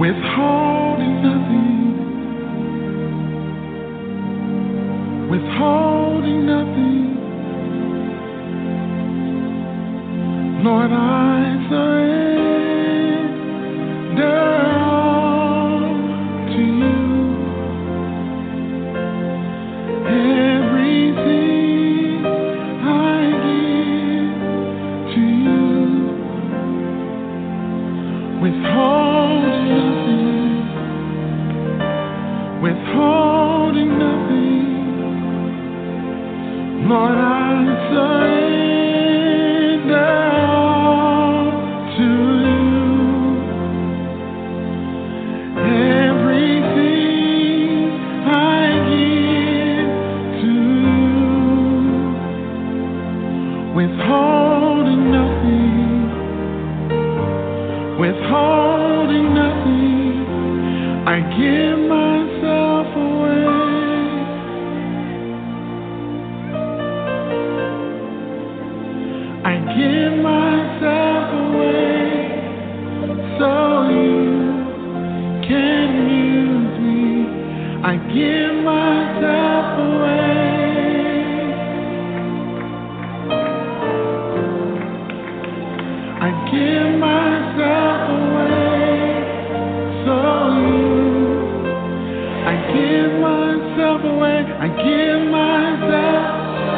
withholding nothing, withholding nothing. Lord, I surrender all to you. Everything I give to you. Withholding nothing, withholding nothing. Lord, I surrender all to you. Everything I give to you. Withholding nothing, withholding nothing. I give myself away. I give myself away so you can use me. I give myself away. I give myself away so you. I give myself away. I give myself.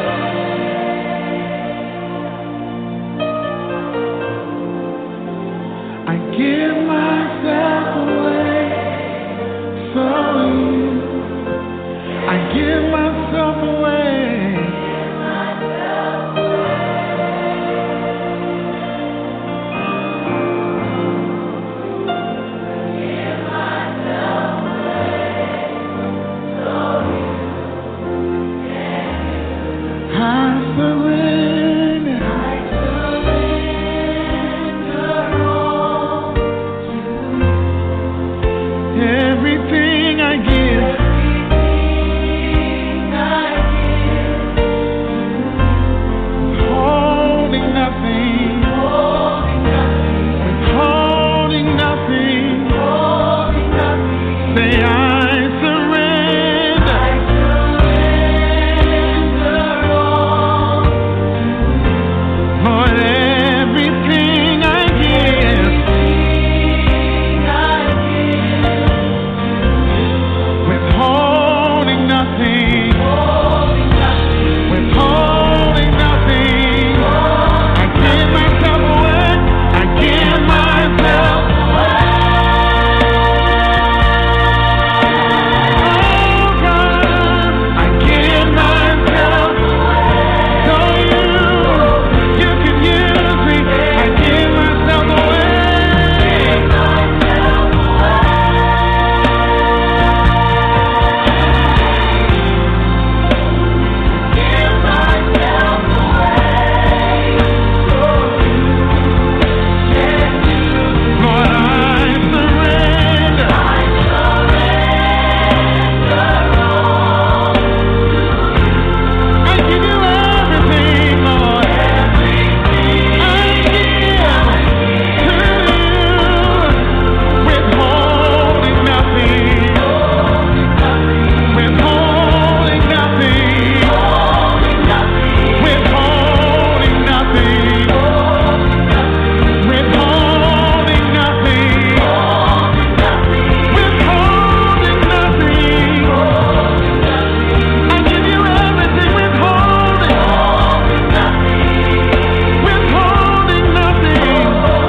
I give myself away so you. I give myself away. I surrender. Everything I give, holding nothing, withholding nothing. Say I surrender. Lord, everything I give, withholding nothing, withholding nothing. I give myself away. I give myself away. Oh God, I give myself so you can use me. I give myself away. Lord, I surrender. I give you everything, Lord. I give to you, withholding nothing, withholding nothing, withholding nothing, withholding nothing, withholding nothing. I give you everything, withholding, withholding nothing.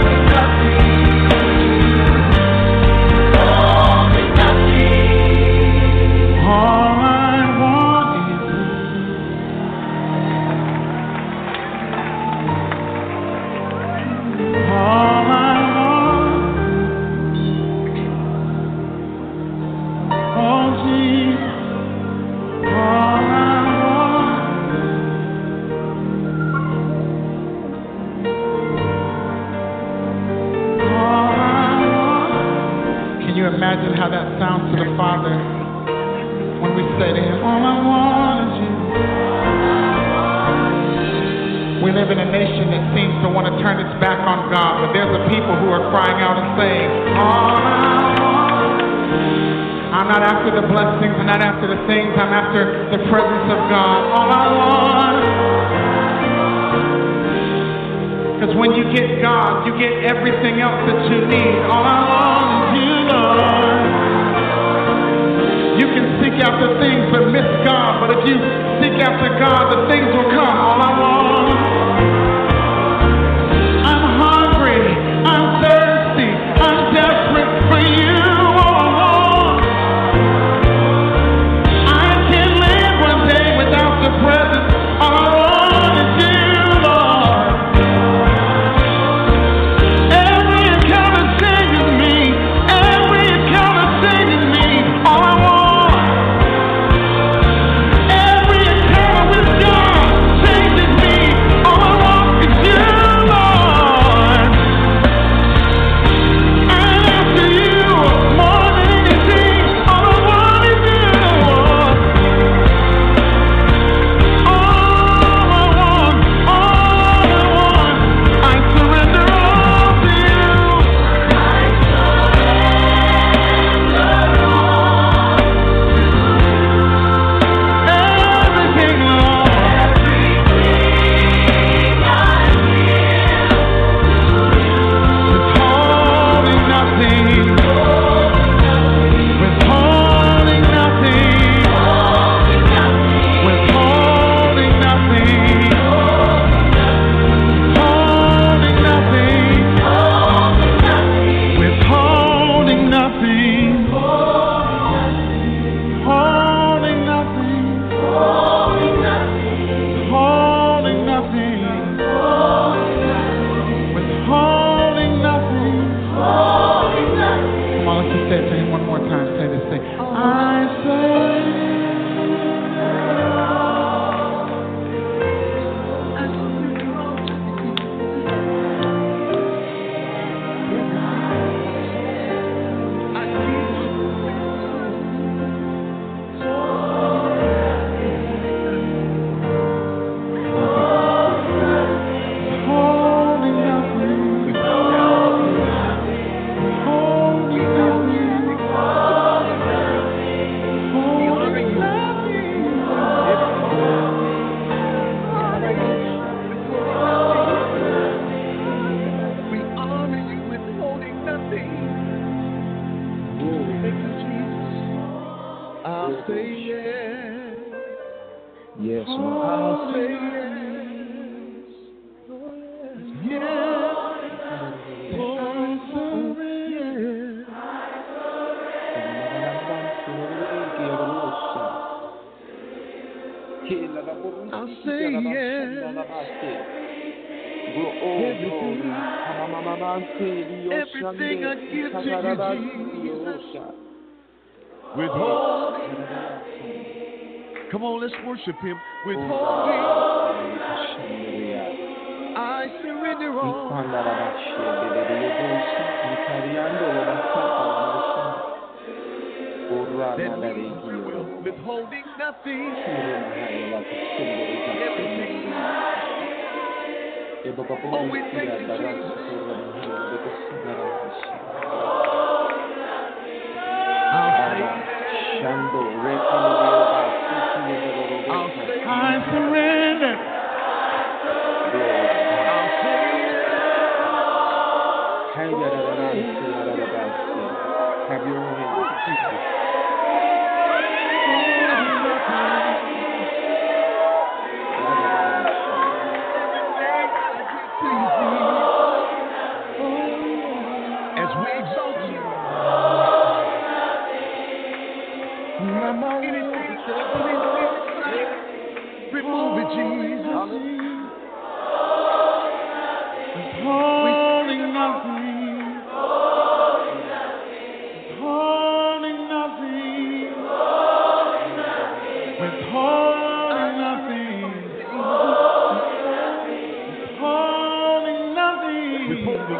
All I want is all I want. Oh Jesus, all I want. All I want. Can you imagine how that sounds to the Father when we say to Him, all I want is you? We live in a nation that seems to want to turn its back on God, but there's a people who are crying out and saying, all I want. not after the blessings, I'm not after the things, I'm after the presence of God. All I want. Because when you get God, you get everything else that you need. All I want is you, Lord. You can seek after things but miss God. But if you seek after God, the things will come. All I want. I'm hungry. I'm thirsty. I'm desperate for you. All I want. I can't live one day without the presence. All I want is you, Lord. Every encounter changes me. Every encounter changes me. All I want. Everything I give to you, Jesus. Withholding. Come on, let's worship Him. Withholding. I surrender all. Withholding nothing. Everything. Oh, we thank you, Jesus. I surrender. Have your way. As we exalt you. Remove it, Jesus. Withholding nothing. Withholding nothing. Withholding nothing. Withholding nothing. Withholding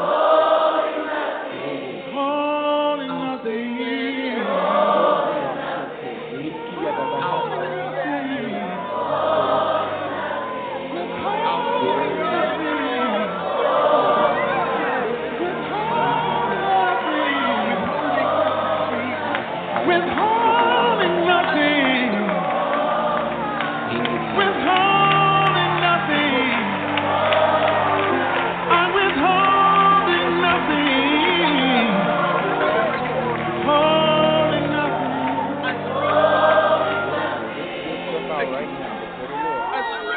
nothing.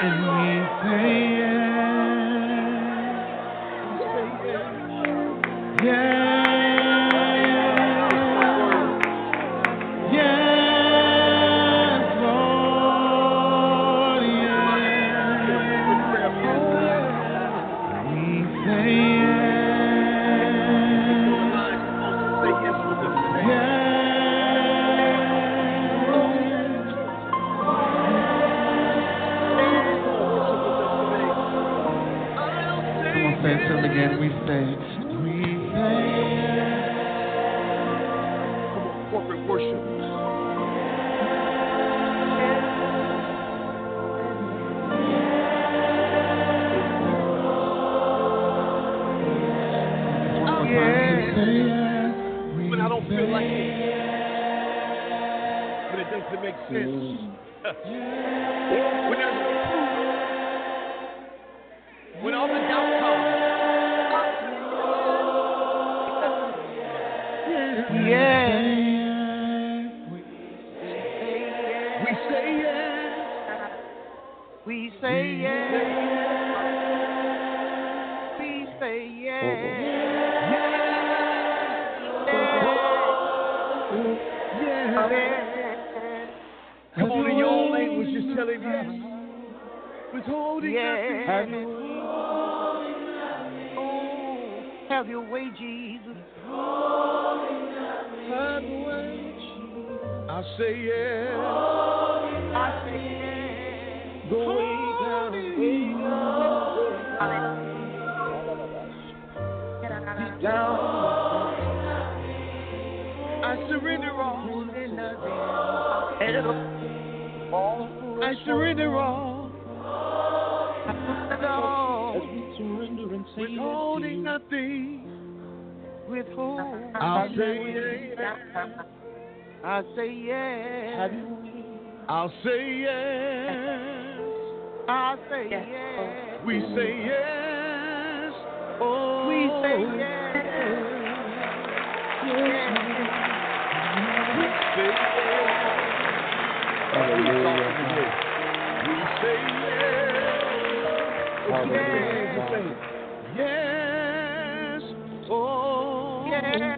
And we say yes. Yes. Again, we say, Come on, corporate worship. When I don't feel like it, but it doesn't make sense. When there's no proof, when all the doubt comes. yeah. We say yes. We say yes. We say yes. Come on, in your own language, just tell him yes. Withholding nothing. Have your way, Jesus. Have your way, Jesus. I say yes. I say yes. Go way down, deep down. I surrender all. I surrender all. As we surrender and say withholding nothing. Withhold. I'll say yes. I say yes. I'll say yes. I say yes. We say yes. Oh, we say yes. Yes. We say yes. Hallelujah. We say yes. Yes. Oh, yes.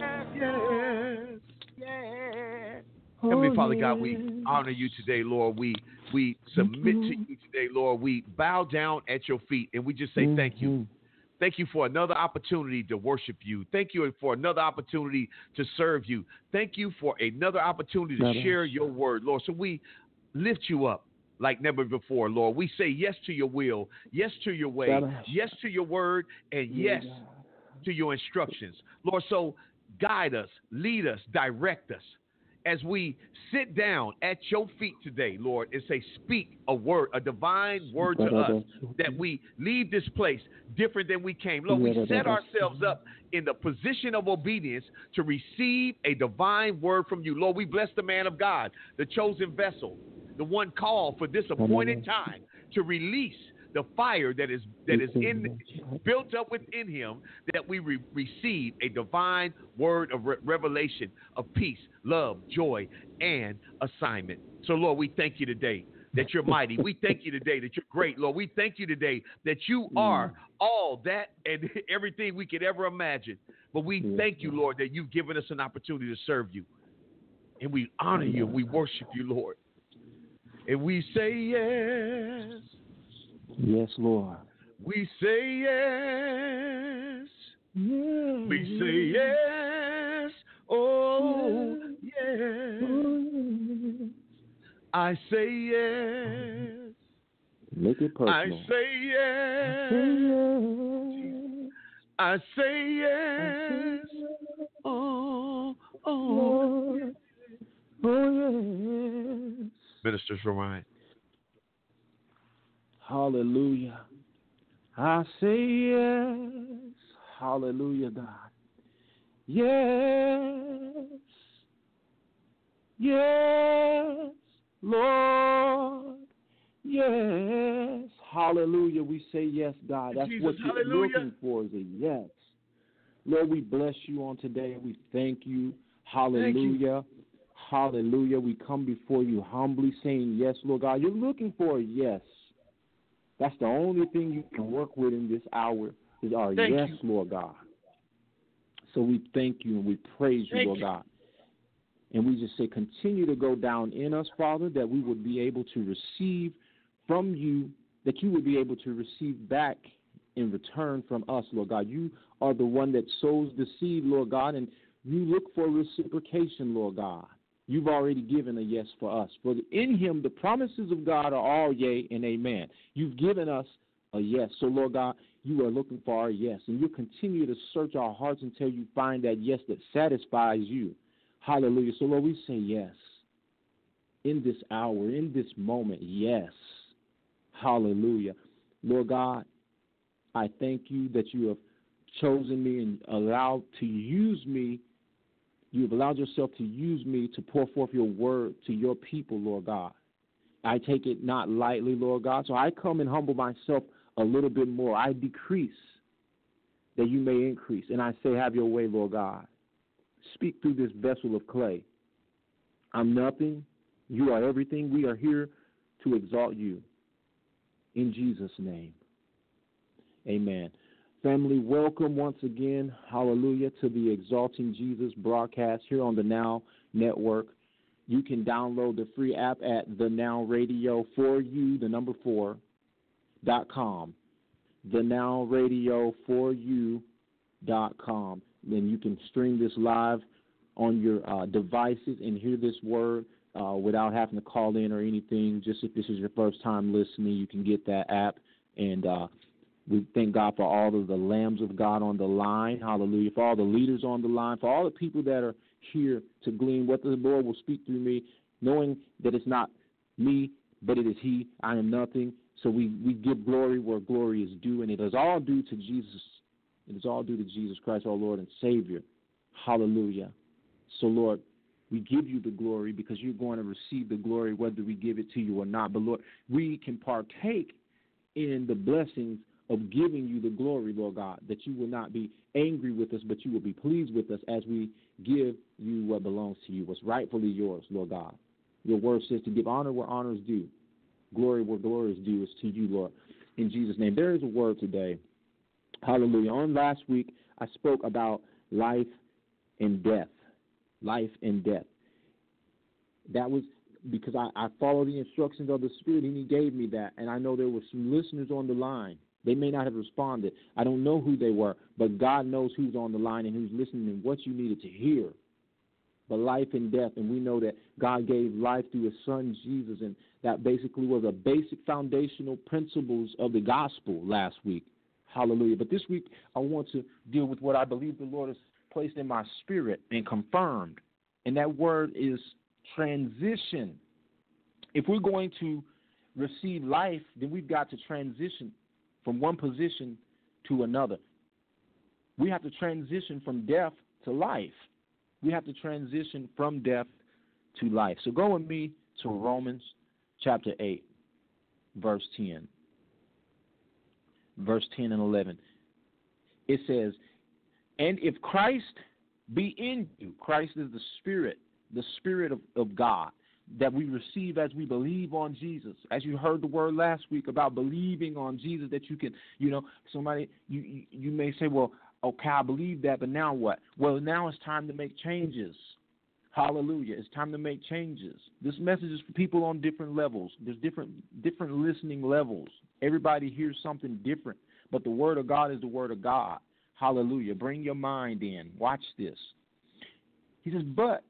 Yes. Heavenly Father God, we honor you today, Lord. We submit to you today, Lord. We bow down at your feet and we just say thank you. Thank you for another opportunity to worship you. Thank you for another opportunity to serve you. Thank you for another opportunity to share your word, Lord. So we lift you up like never before, Lord. We say yes to your will, yes to your way, yes to your word, and yes to your instructions. Lord, so guide us, lead us, direct us as we sit down at your feet today, Lord, and say, speak a word, a divine word to us, that we leave this place different than we came. Lord, we set ourselves up in the position of obedience to receive a divine word from you. Lord, we bless the man of God, the chosen vessel, the one called for this appointed time to release the fire that is built up within him, that we receive a divine word of revelation of peace, love, joy, and assignment. So, Lord, we thank you today that you're mighty. We thank you today that you're great, Lord. We thank you today that you are all that and everything we could ever imagine. But we thank you, Lord, that you've given us an opportunity to serve you. And we honor you. We worship you, Lord. And we say yes. Yes, Lord. We say yes. Yes. We say yes. Oh, yes. I say yes. Make it personal. I say yes. I say yes. Oh, oh, yes. Minister Ryan. Hallelujah. I say yes. Hallelujah, God. Yes. Yes, Lord. Yes. Hallelujah. We say yes, God. That's Jesus, what you're hallelujah. looking for is a yes. Lord, we bless you on today. We thank you. Hallelujah. Thank you. Hallelujah. We come before you humbly saying yes, Lord God. You're looking for a yes. That's the only thing you can work with in this hour is our yes, Lord God. So we thank you and we praise you, Lord God. And we just say continue to go down in us, Father, that we would be able to receive from you, that you would be able to receive back in return from us, Lord God. You are the one that sows the seed, Lord God, and you look for reciprocation, Lord God. You've already given a yes for us. For in him, the promises of God are all yea and amen. You've given us a yes. So, Lord God, you are looking for our yes. And you continue to search our hearts until you find that yes that satisfies you. Hallelujah. So, Lord, we say yes. In this hour, in this moment, yes. Hallelujah. Lord God, I thank you that you have chosen me and allowed to use me. You've allowed yourself to use me to pour forth your word to your people, Lord God. I take it not lightly, Lord God. So I come and humble myself a little bit more. I decrease that you may increase. And I say, have your way, Lord God. Speak through this vessel of clay. I'm nothing. You are everything. We are here to exalt you. In Jesus' name, amen. Family, welcome once again, hallelujah, to the Exalting Jesus broadcast here on the Now Network. You can download the free app at the Now Radio 4U, the number 4.com. The Now Radio 4U.com. Then you can stream this live on your devices and hear this word without having to call in or anything. Just if this is your first time listening, you can get that app. And we thank God for all of the lambs of God on the line. Hallelujah. For all the leaders on the line, for all the people that are here to glean what the Lord will speak through me, knowing that it's not me, but it is he. I am nothing. So we give glory where glory is due, and it is all due to Jesus. It is all due to Jesus Christ, our Lord and Savior. Hallelujah. So, Lord, we give you the glory because you're going to receive the glory whether we give it to you or not. But, Lord, we can partake in the blessings of giving you the glory, Lord God, that you will not be angry with us, but you will be pleased with us as we give you what belongs to you, what's rightfully yours, Lord God. Your word says to give honor where honor is due, glory where glory is due is to you, Lord. In Jesus' name, there is a word today. Hallelujah. On last week, I spoke about life and death. Life and death. That was because I followed the instructions of the Spirit, and he gave me that. And I know there were some listeners on the line. They may not have responded. I don't know who they were, but God knows who's on the line and who's listening and what you needed to hear. But life and death, and we know that God gave life through his son, Jesus, and that basically was a basic foundational principles of the gospel last week. Hallelujah. But this week, I want to deal with what I believe the Lord has placed in my spirit and confirmed, and that word is transition. If we're going to receive life, then we've got to transition from one position to another. We have to transition from death to life. We have to transition from death to life. So go with me to Romans chapter 8, verse 10. Verse 10 and 11. It says, and if Christ be in you, Christ is the Spirit of God that we receive as we believe on Jesus. As you heard the word last week about believing on Jesus, that you can, somebody, you may say, well, okay, I believe that, but now what? Well, now it's time to make changes. Hallelujah. It's time to make changes. This message is for people on different levels. There's different listening levels. Everybody hears something different, but the word of God is the word of God. Hallelujah. Bring your mind in. Watch this. He says,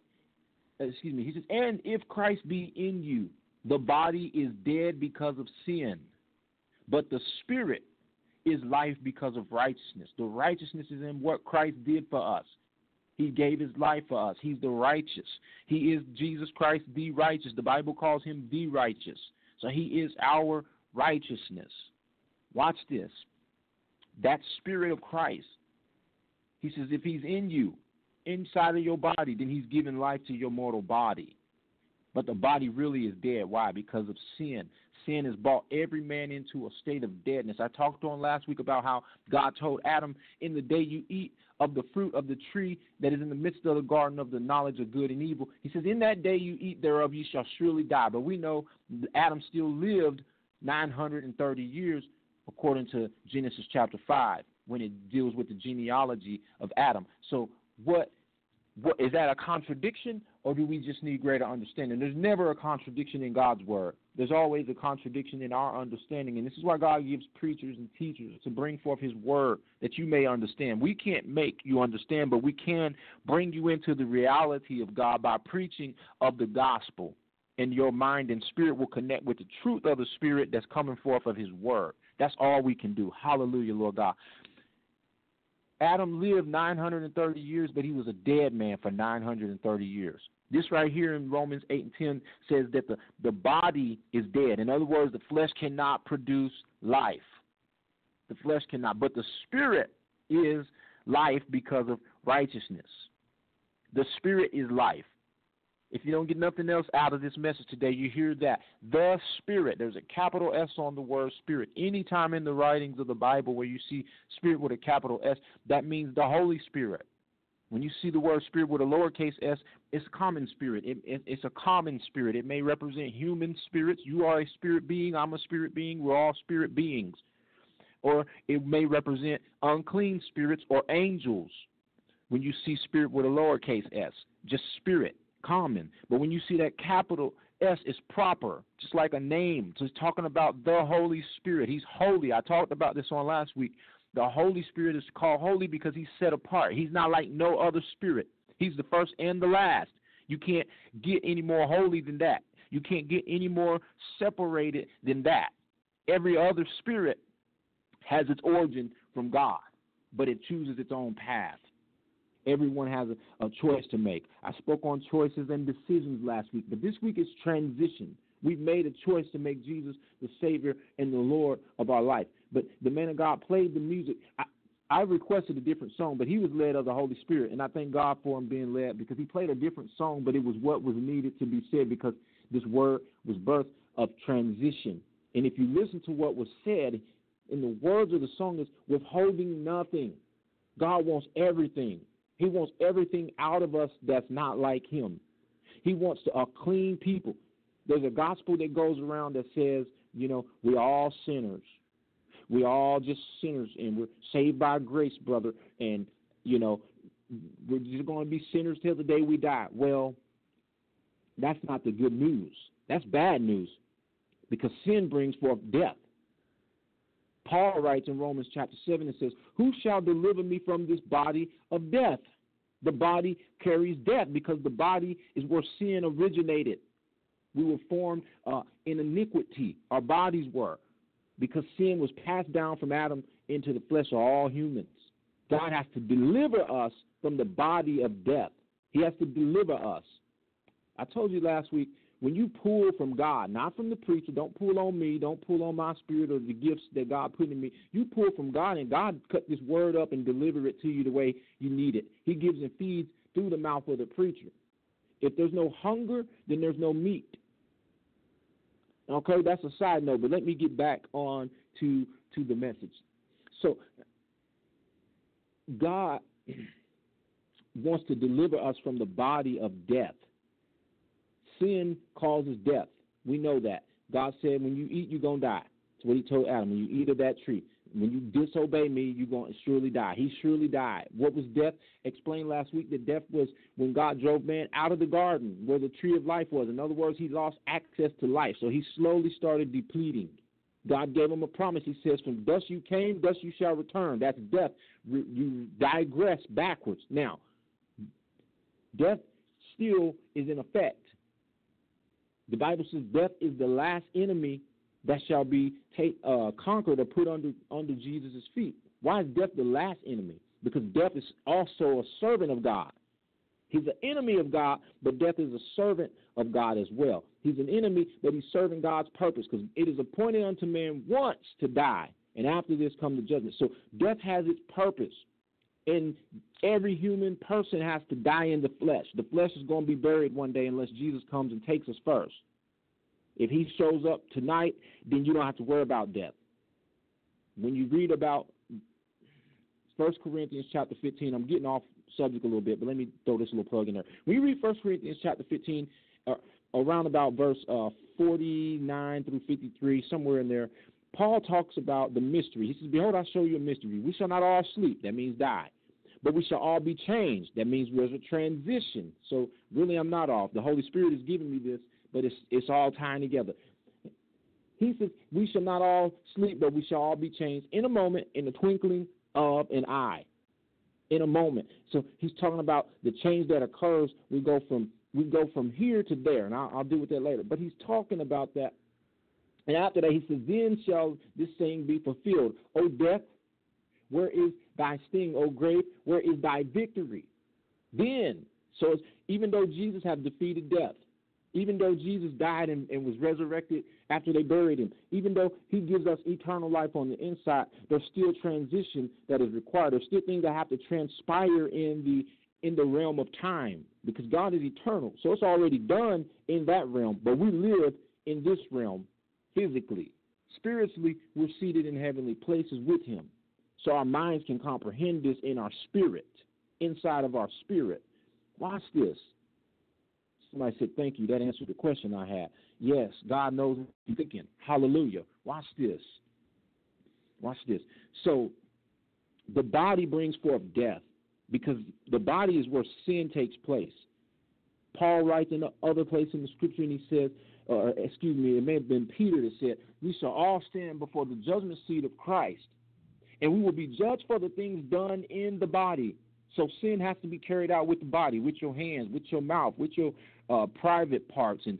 and if Christ be in you, the body is dead because of sin, but the spirit is life because of righteousness. The righteousness is in what Christ did for us. He gave his life for us. He's the righteous. He is Jesus Christ, the righteous. The Bible calls him the righteous. So he is our righteousness. Watch this. That spirit of Christ, he says, if he's in you, inside of your body, then he's given life to your mortal body. But the body really is dead. Why? Because of sin. Sin has brought every man into a state of deadness. I talked on last week about how God told Adam, in the day you eat of the fruit of the tree that is in the midst of the garden of the knowledge of good and evil, he says, in that day you eat thereof, you shall surely die. But we know Adam still lived 930 years, according to Genesis chapter 5, when it deals with the genealogy of Adam. So what is that a contradiction, or do we just need greater understanding? There's never a contradiction in God's word. There's always a contradiction in our understanding, and this is why God gives preachers and teachers to bring forth his word that you may understand. We can't make you understand, but we can bring you into the reality of God by preaching of the gospel, and your mind and spirit will connect with the truth of the spirit that's coming forth of his word. That's all we can do. Hallelujah, Lord God. Adam lived 930 years, but he was a dead man for 930 years. This right here in Romans 8 and 10 says that the body is dead. In other words, the flesh cannot produce life. The flesh cannot. But the spirit is life because of righteousness. The spirit is life. If you don't get nothing else out of this message today, you hear that. The Spirit, there's a capital S on the word Spirit. Anytime in the writings of the Bible where you see Spirit with a capital S, that means the Holy Spirit. When you see the word Spirit with a lowercase s, it's common spirit. It's a common spirit. It may represent human spirits. You are a spirit being. I'm a spirit being. We're all spirit beings. Or it may represent unclean spirits or angels. When you see Spirit with a lowercase s, just spirit. Common. But when you see that capital S, it's proper, just like a name. So it's talking about the Holy Spirit. He's holy. I talked about this on last week. The Holy Spirit is called holy because he's set apart. He's not like no other spirit. He's the first and the last. You can't get any more holy than that. You can't get any more separated than that. Every other spirit has its origin from God, but it chooses its own path. Everyone has a choice to make. I spoke on choices and decisions last week, but this week is transition. We've made a choice to make Jesus the Savior and the Lord of our life. But the man of God played the music. I requested a different song, but he was led of the Holy Spirit, and I thank God for him being led because he played a different song, but it was what was needed to be said because this word was birth of transition. And if you listen to what was said in the words of the song, is withholding nothing. God wants everything. He wants everything out of us that's not like him. He wants a clean people. There's a gospel that goes around that says, we're all sinners. We're all just sinners, and we're saved by grace, brother. And, we're just going to be sinners till the day we die. Well, that's not the good news. That's bad news because sin brings forth death. Paul writes in Romans chapter 7 and says, who shall deliver me from this body of death? The body carries death because the body is where sin originated. We were formed in iniquity. Our bodies were because sin was passed down from Adam into the flesh of all humans. God has to deliver us from the body of death. He has to deliver us. I told you last week, when you pull from God, not from the preacher, don't pull on me, don't pull on my spirit or the gifts that God put in me. You pull from God, and God cut this word up and deliver it to you the way you need it. He gives and feeds through the mouth of the preacher. If there's no hunger, then there's no meat. Okay, that's a side note, but let me get back on to the message. So God wants to deliver us from the body of death. Sin causes death. We know that. God said, when you eat, you're going to die. That's what he told Adam. When you eat of that tree, when you disobey me, you're going to surely die. He surely died. What was death? Explained last week that death was when God drove man out of the garden where the tree of life was. In other words, he lost access to life. So he slowly started depleting. God gave him a promise. He says, from dust you came, dust you shall return. That's death. You digress backwards. Now, death still is in effect. The Bible says death is the last enemy that shall be conquered or put under Jesus' feet. Why is death the last enemy? Because death is also a servant of God. He's an enemy of God, but death is a servant of God as well. He's an enemy, but he's serving God's purpose because it is appointed unto man once to die, and after this comes the judgment. So death has its purpose. And every human person has to die in the flesh. The flesh is going to be buried one day unless Jesus comes and takes us first. If he shows up tonight, then you don't have to worry about death. When you read about 1 Corinthians chapter 15, I'm getting off subject a little bit, but let me throw this little plug in there. When you read 1 Corinthians chapter 15, around about verse 49 through 53, somewhere in there, Paul talks about the mystery. He says, behold, I show you a mystery. We shall not all sleep. That means die. But we shall all be changed. That means there's a transition. So really, I'm not off. The Holy Spirit is giving me this, but it's all tying together. He says, we shall not all sleep, but we shall all be changed in a moment, in the twinkling of an eye. In a moment. So he's talking about the change that occurs. We go from here to there, and I'll deal with that later. But he's talking about that. And after that, he says, then shall this saying be fulfilled. O death, where is thy sting? O grave, where is thy victory? Then, so even though Jesus had defeated death, even though Jesus died and was resurrected after they buried him, even though he gives us eternal life on the inside, there's still transition that is required. There's still things that have to transpire in the realm of time, because God is eternal. So it's already done in that realm, but we live in this realm physically. Spiritually, we're seated in heavenly places with him. So our minds can comprehend this in our spirit, inside of our spirit. Watch this. Somebody said, thank you. That answered the question I had. Yes, God knows what you're thinking. Hallelujah. Watch this. Watch this. So the body brings forth death, because the body is where sin takes place. Paul writes in other place in the scripture, and he says, it may have been Peter that said, we shall all stand before the judgment seat of Christ, and we will be judged for the things done in the body. So sin has to be carried out with the body, with your hands, with your mouth, with your private parts, and,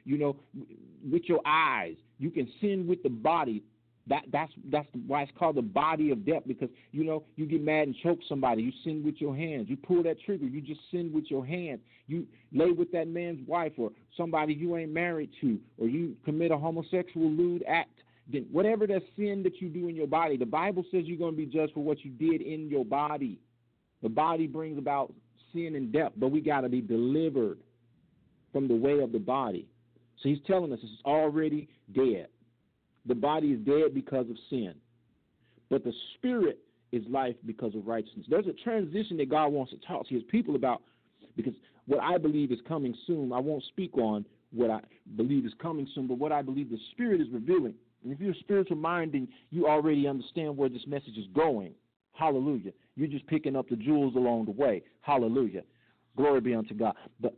with your eyes. You can sin with the body. That's why it's called the body of death, because, you get mad and choke somebody. You sin with your hands. You pull that trigger. You just sin with your hands. You lay with that man's wife or somebody you ain't married to, or you commit a homosexual lewd act. Then whatever that sin that you do in your body, the Bible says you're going to be judged for what you did in your body. The body brings about sin and death, but we got to be delivered from the way of the body. So he's telling us it's already dead. The body is dead because of sin, but the spirit is life because of righteousness. There's a transition that God wants to talk to his people about, because what I believe is coming soon, I won't speak on what I believe is coming soon, but what I believe the Spirit is revealing. And if you're spiritual minded, you already understand where this message is going. Hallelujah. You're just picking up the jewels along the way. Hallelujah. Glory be unto God. But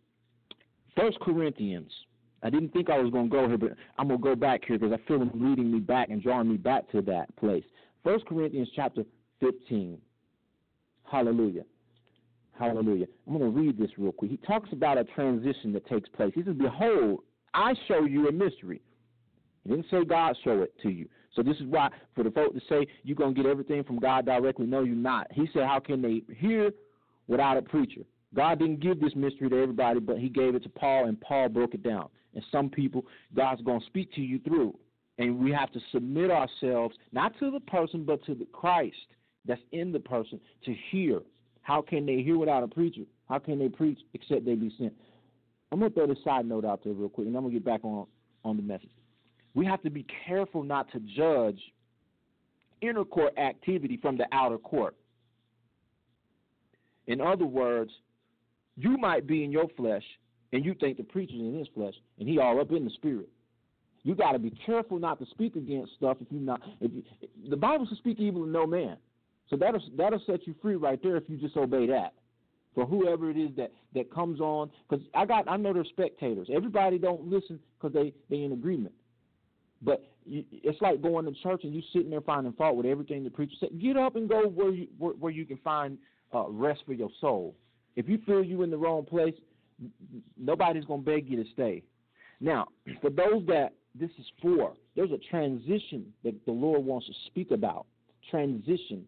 1 Corinthians, I didn't think I was going to go here, but I'm going to go back here because I feel him leading me back and drawing me back to that place. 1 Corinthians chapter 15. Hallelujah. Hallelujah. I'm going to read this real quick. He talks about a transition that takes place. He says, behold, I show you a mystery. He didn't say God show it to you. So this is why, for the folk to say you're going to get everything from God directly, no, you're not. He said, how can they hear without a preacher? God didn't give this mystery to everybody, but he gave it to Paul, and Paul broke it down. And some people, God's going to speak to you through. And we have to submit ourselves, not to the person, but to the Christ that's in the person, to hear. How can they hear without a preacher? How can they preach except they be sent? I'm going to throw this side note out there real quick, and I'm going to get back on the message. We have to be careful not to judge inner court activity from the outer court. In other words, you might be in your flesh, and you think the preacher's in his flesh, and he all up in the spirit. You got to be careful not to speak against stuff if you're not. The Bible says speak evil to no man. So that'll set you free right there if you just obey that. For whoever it is that comes on, because I know they're spectators. Everybody don't listen because they in agreement. But it's like going to church and you sitting there finding fault with everything the preacher said. Get up and go where you can find rest for your soul. If you feel you in the wrong place, nobody's going to beg you to stay. Now, for those that this is for, there's a transition that the Lord wants to speak about. Transition.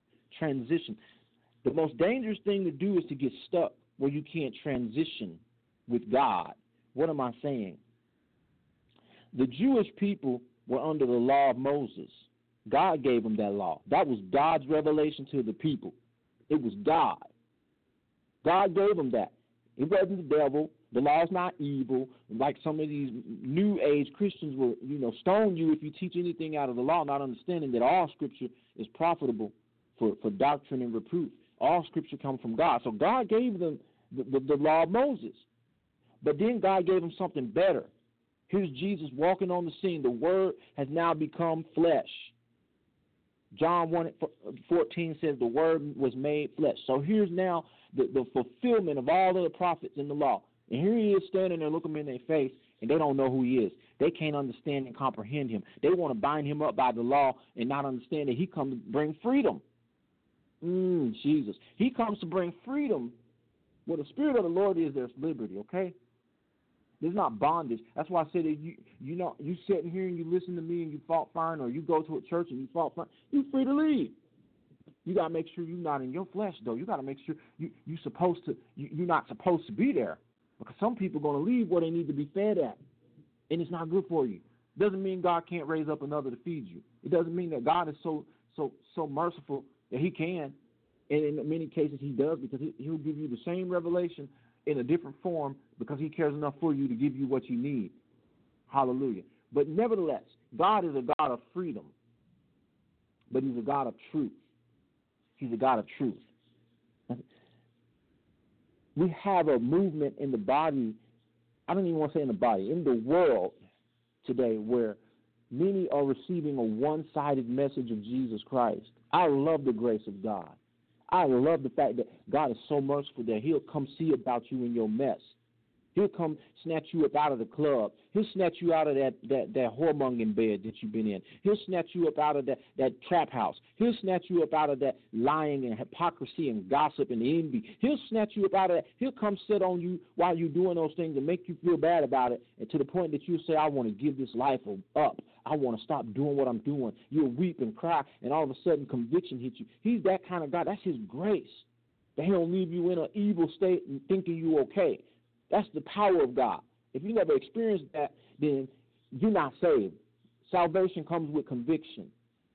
The most dangerous thing to do is to get stuck where you can't transition with God. What am I saying? The Jewish people were under the law of Moses. God gave them that law. That was God's revelation to the people. It was God. God gave them that. It wasn't the devil. The law is not evil. Like some of these new age Christians will, stone you if you teach anything out of the law, not understanding that all Scripture is profitable for doctrine and reproof. All Scripture comes from God. So God gave them the law of Moses. But then God gave him something better. Here's Jesus walking on the scene. The Word has now become flesh. John 1:14 says the Word was made flesh. So here's now the fulfillment of all of the prophets in the law. And here he is standing there looking them in their face, and they don't know who he is. They can't understand and comprehend him. They want to bind him up by the law and not understand that he comes to bring freedom. Jesus. He comes to bring freedom. Where the Spirit of the Lord is, there's liberty, okay? There's not bondage. That's why I said that you sitting here and you listen to me and you fault find, or you go to a church and you fault find, you're free to leave. You got to make sure you're not in your flesh, though. You got to make sure you're not supposed to be there, because some people are going to leave where they need to be fed at, and it's not good for you. Doesn't mean God can't raise up another to feed you. It doesn't mean that God is so merciful that he can, and in many cases he does, because he'll give you the same revelation in a different form, because he cares enough for you to give you what you need. Hallelujah. But nevertheless, God is a God of freedom, but he's a God of truth. He's a God of truth. We have a movement in the body, I don't even want to say in the body, in the world today, where many are receiving a one-sided message of Jesus Christ. I love the grace of God. I love the fact that God is so merciful that he'll come see about you in your mess. He'll come snatch you up out of the club. He'll snatch you out of that whoremongering bed that you've been in. He'll snatch you up out of that trap house. He'll snatch you up out of that lying and hypocrisy and gossip and envy. He'll snatch you up out of that. He'll come sit on you while you're doing those things and make you feel bad about it, and to the point that you say, I want to give this life up. I want to stop doing what I'm doing. You'll weep and cry, and all of a sudden conviction hits you. He's that kind of God. That's his grace. That he'll leave you in an evil state and thinking you okay. That's the power of God. If you never experienced that, then you're not saved. Salvation comes with conviction.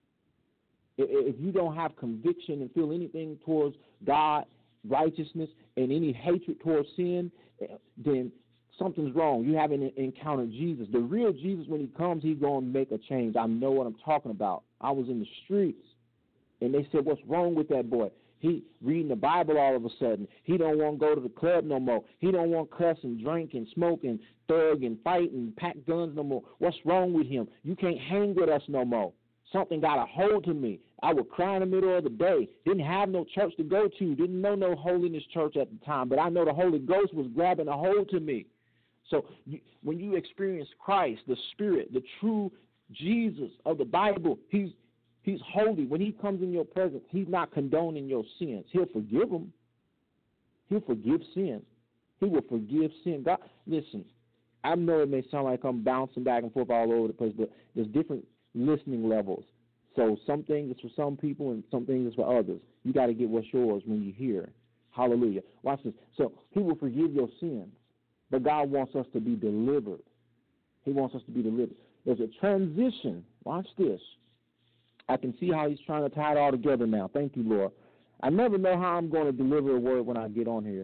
If you don't have conviction and feel anything towards God, righteousness, and any hatred towards sin, then something's wrong. You haven't encountered Jesus. The real Jesus, when he comes, he's going to make a change. I know what I'm talking about. I was in the streets, and they said, what's wrong with that boy? He reading the Bible all of a sudden. He don't want to go to the club no more. He don't want to cuss and drink and smoke and thug and fight and pack guns no more. What's wrong with him? You can't hang with us no more. Something got a hold to me. I would cry in the middle of the day. Didn't have no church to go to. Didn't know no holiness church at the time. But I know the Holy Ghost was grabbing a hold to me. So when you experience Christ, the Spirit, the true Jesus of the Bible, He's holy. When he comes in your presence, he's not condoning your sins. He'll forgive them. He'll forgive sin. He will forgive sin. God, listen, I know it may sound like I'm bouncing back and forth all over the place, but there's different listening levels. So some things is for some people and some things is for others. You got to get what's yours when you hear. Hallelujah. Watch this. So he will forgive your sins, but God wants us to be delivered. He wants us to be delivered. There's a transition. Watch this. I can see how he's trying to tie it all together now. Thank you, Lord. I never know how I'm going to deliver a word when I get on here.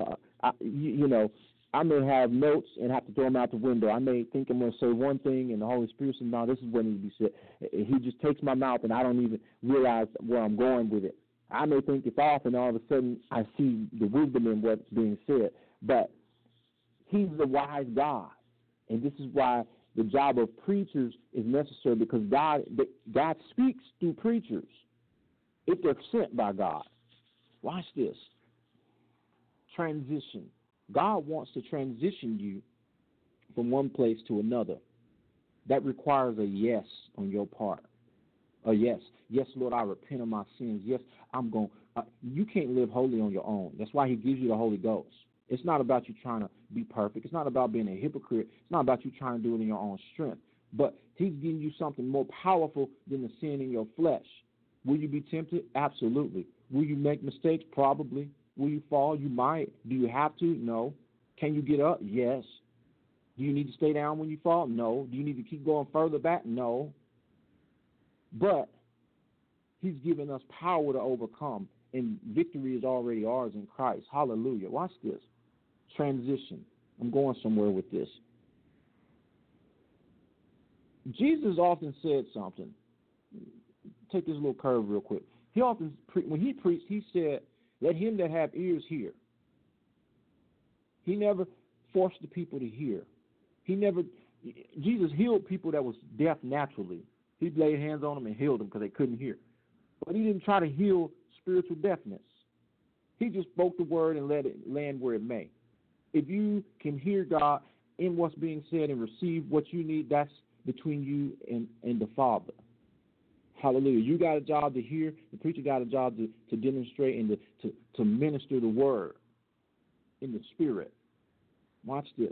I may have notes and have to throw them out the window. I may think I'm going to say one thing, and the Holy Spirit says, no, this is what needs to be said. He just takes my mouth, and I don't even realize where I'm going with it. I may think it's off, and all of a sudden I see the wisdom in what's being said. But he's the wise God, and this is why the job of preachers is necessary, because God speaks through preachers if they're sent by God. Watch this. Transition. God wants to transition you from one place to another. That requires a yes on your part. A yes. Yes, Lord, I repent of my sins. Yes, I'm going. You can't live holy on your own. That's why he gives you the Holy Ghost. It's not about you trying to be perfect. It's not about being a hypocrite. It's not about you trying to do it in your own strength. But he's giving you something more powerful than the sin in your flesh. Will you be tempted? Absolutely. Will you make mistakes? Probably. Will you fall? You might. Do you have to? No. Can you get up? Yes. Do you need to stay down when you fall? No. Do you need to keep going further back? No. But he's given us power to overcome, and victory is already ours in Christ. Hallelujah. Watch this. Transition. I'm going somewhere with this. Jesus often said something. Take this little curve real quick. He often, when he preached, he said, let him that have ears hear. He never force the people to hear. Jesus healed people that was deaf naturally. He laid hands on them and healed them because they couldn't hear. But he didn't try to heal spiritual deafness. He just spoke the word and let it land where it may. If you can hear God in what's being said and receive what you need, that's between you and the Father. Hallelujah. You got a job to hear. The preacher got a job to demonstrate and to minister the word in the spirit. Watch this.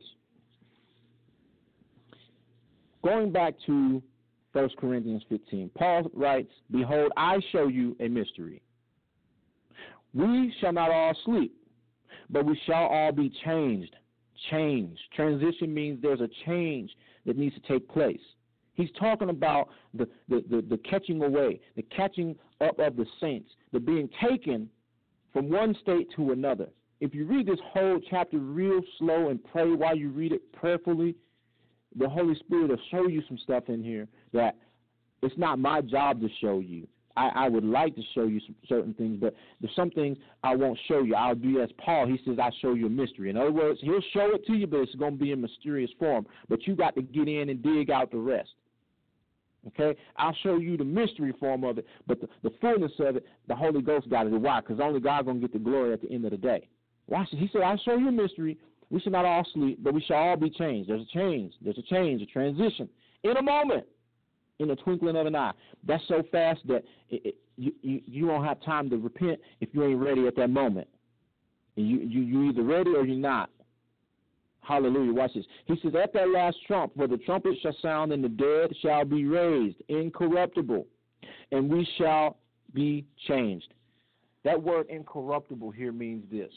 Going back to 1 Corinthians 15, Paul writes, "Behold, I show you a mystery. We shall not all sleep, but we shall all be changed." Change. Transition means there's a change that needs to take place. He's talking about the catching away, the catching up of the saints, the being taken from one state to another. If you read this whole chapter real slow and pray while you read it prayerfully, the Holy Spirit will show you some stuff in here that it's not my job to show you. I would like to show you some certain things, but there's some things I won't show you. I'll do as Paul. He says, I show you a mystery. In other words, he'll show it to you, but it's going to be in mysterious form. But you got to get in and dig out the rest. Okay? I'll show you the mystery form of it, but the fullness of it, the Holy Ghost got it. Why? Because only God going to get the glory at the end of the day. Watch it. He said, I'll show you a mystery. We shall not all sleep, but we shall all be changed. There's a change. There's a change, a transition. In a moment, in the twinkling of an eye. That's so fast that you don't have time to repent if you ain't ready at that moment. And you either ready or you're not. Hallelujah. Watch this. He says, at that last trump, for the trumpet shall sound, and the dead shall be raised, incorruptible, and we shall be changed. That word incorruptible here means this.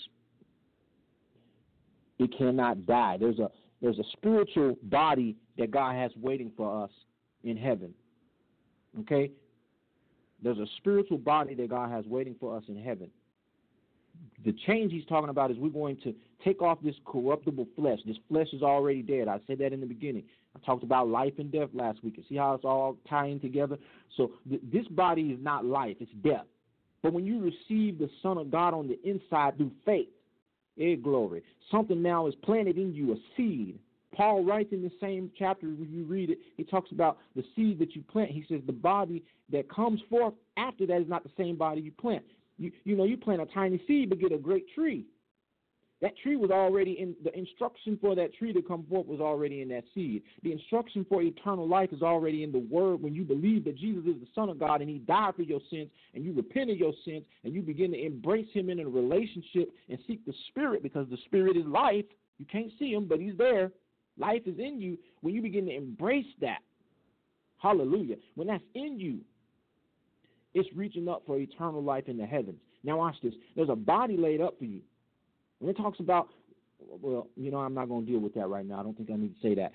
It cannot die. There's a spiritual body that God has waiting for us in heaven. Okay? There's a spiritual body that God has waiting for us in heaven. The change he's talking about is we're going to take off this corruptible flesh. This flesh is already dead. I said that in the beginning. I talked about life and death last week. You see how it's all tying together? So this body is not life. It's death. But when you receive the Son of God on the inside through faith, glory, something now is planted in you, a seed. Paul writes in the same chapter, when you read it, he talks about the seed that you plant. He says the body that comes forth after that is not the same body you plant. You plant a tiny seed but get a great tree. That tree was already in, the instruction for that tree to come forth was already in that seed. The instruction for eternal life is already in the word when you believe that Jesus is the Son of God and he died for your sins and you repent of your sins and you begin to embrace him in a relationship and seek the Spirit, because the Spirit is life. You can't see him, but he's there. Life is in you. When you begin to embrace that, hallelujah, when that's in you, it's reaching up for eternal life in the heavens. Now watch this. There's a body laid up for you. When it talks about, well, I'm not going to deal with that right now. I don't think I need to say that.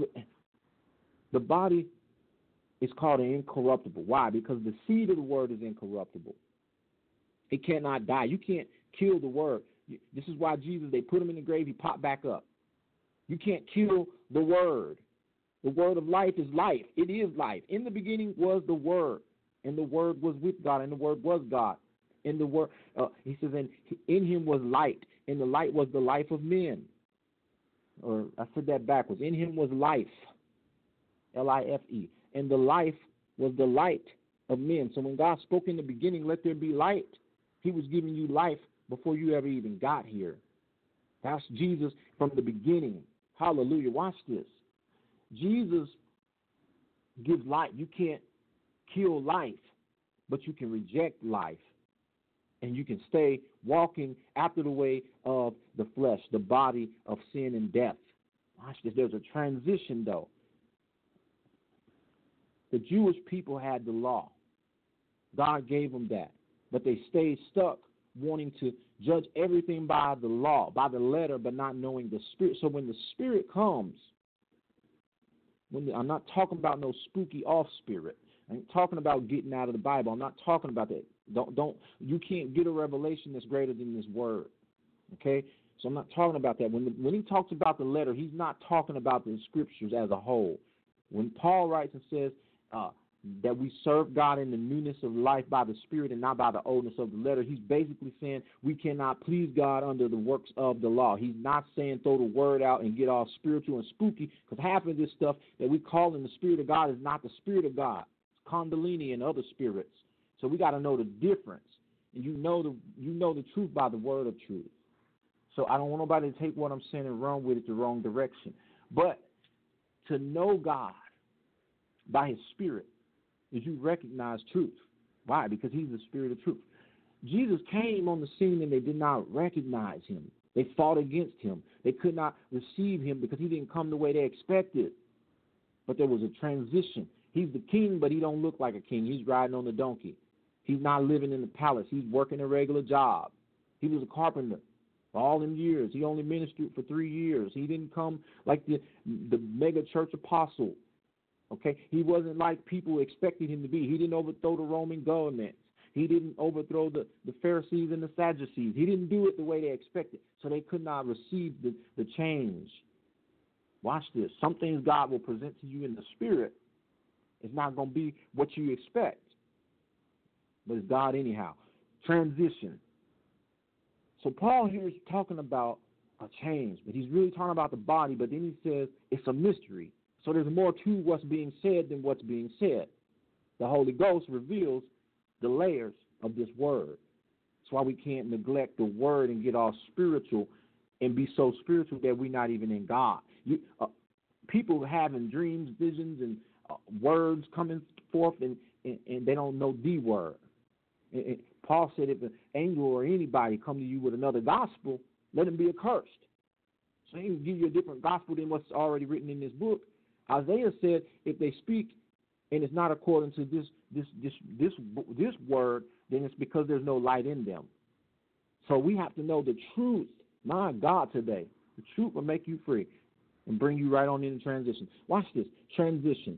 The body is called an incorruptible. Why? Because the seed of the word is incorruptible. It cannot die. You can't kill the word. This is why Jesus, they put him in the grave, he popped back up. You can't kill the word. The word of life is life. It is life. In the beginning was the word, and the word was with God, and the word was God. In the word, he says, and in him was light, and the light was the life of men. Or I said that backwards. In him was life, L-I-F-E, and the life was the light of men. So when God spoke in the beginning, let there be light, he was giving you life before you ever even got here. That's Jesus from the beginning. Hallelujah. Watch this. Jesus gives life. You can't kill life, but you can reject life. And you can stay walking after the way of the flesh, the body of sin and death. Watch this. There's a transition, though. The Jewish people had the law. God gave them that. But they stayed stuck wanting to judge everything by the law, by the letter, but not knowing the Spirit. So when the Spirit comes, I'm not talking about no spooky off spirit. I ain't talking about getting out of the Bible. I'm not talking about that. You can't get a revelation that's greater than this word. Okay? So I'm not talking about that. When he talks about the letter, he's not talking about the scriptures as a whole. When Paul writes and says, that we serve God in the newness of life by the Spirit and not by the oldness of the letter. He's basically saying we cannot please God under the works of the law. He's not saying throw the word out and get all spiritual and spooky, because half of this stuff that we call in the Spirit of God is not the Spirit of God. It's Kundalini and other spirits. So we got to know the difference. And you know the truth by the word of truth. So I don't want nobody to take what I'm saying and run with it the wrong direction. But to know God by his Spirit is you recognize truth. Why? Because he's the Spirit of truth. Jesus came on the scene and they did not recognize him. They fought against him. They could not receive him because he didn't come the way they expected. But there was a transition. He's the king, but he don't look like a king. He's riding on the donkey. He's not living in the palace. He's working a regular job. He was a carpenter for all them years. He only ministered for 3 years. He didn't come like the mega church apostle. Okay, he wasn't like people expected him to be. He didn't overthrow the Roman government. He didn't overthrow the Pharisees and the Sadducees. He didn't do it the way they expected, so they could not receive the change. Watch this. Some things God will present to you in the Spirit. It's not going to be what you expect, but it's God anyhow. Transition. So Paul here is talking about a change, but he's really talking about the body, but then he says it's a mystery. So there's more to what's being said than what's being said. The Holy Ghost reveals the layers of this word. That's why we can't neglect the word and get all spiritual and be so spiritual that we're not even in God. People having dreams, visions, and words coming forth, and they don't know the word. And Paul said if an angel or anybody come to you with another gospel, let him be accursed. So he can give you a different gospel than what's already written in this book. Isaiah said, if they speak and it's not according to this word, then it's because there's no light in them. So we have to know the truth. My God, today, the truth will make you free and bring you right on into transition. Watch this transition.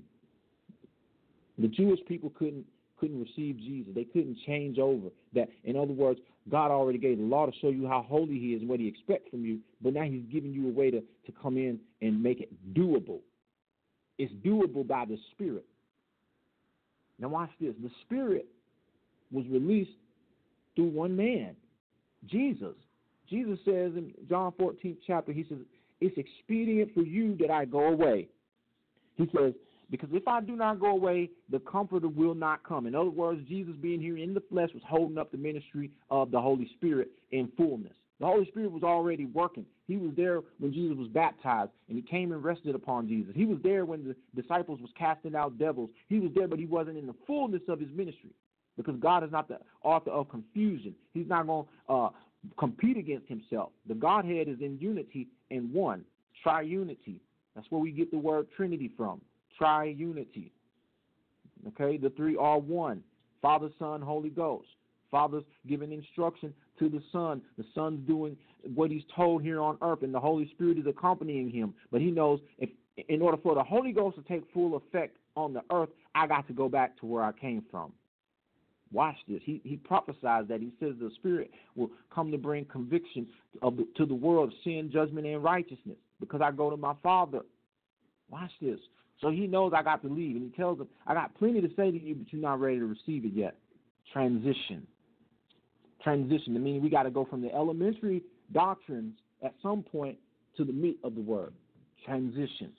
The Jewish people couldn't receive Jesus. They couldn't change over that. In other words, God already gave the law to show you how holy he is and what he expects from you, but now he's giving you a way to come in and make it doable. It's doable by the Spirit. Now watch this. The Spirit was released through one man, Jesus. Jesus says in John 14th chapter, he says, it's expedient for you that I go away. He says, because if I do not go away, the Comforter will not come. In other words, Jesus being here in the flesh was holding up the ministry of the Holy Spirit in fullness. The Holy Spirit was already working. He was there when Jesus was baptized, and he came and rested upon Jesus. He was there when the disciples was casting out devils. He was there, but he wasn't in the fullness of his ministry, because God is not the author of confusion. He's not going to compete against himself. The Godhead is in unity and one, triunity. That's where we get the word Trinity from, triunity. Okay, the three are one, Father, Son, Holy Ghost. Father's giving instruction to the Son. The Son's doing what he's told here on earth, and the Holy Spirit is accompanying him. But he knows if in order for the Holy Ghost to take full effect on the earth, I got to go back to where I came from. Watch this. He prophesies that. He says the Spirit will come to bring conviction to the world of sin, judgment, and righteousness, because I go to my Father. Watch this. So he knows I got to leave, and he tells them, I got plenty to say to you, but you're not ready to receive it yet. Transition, meaning we got to go from the elementary doctrines at some point to the meat of the word. Transition.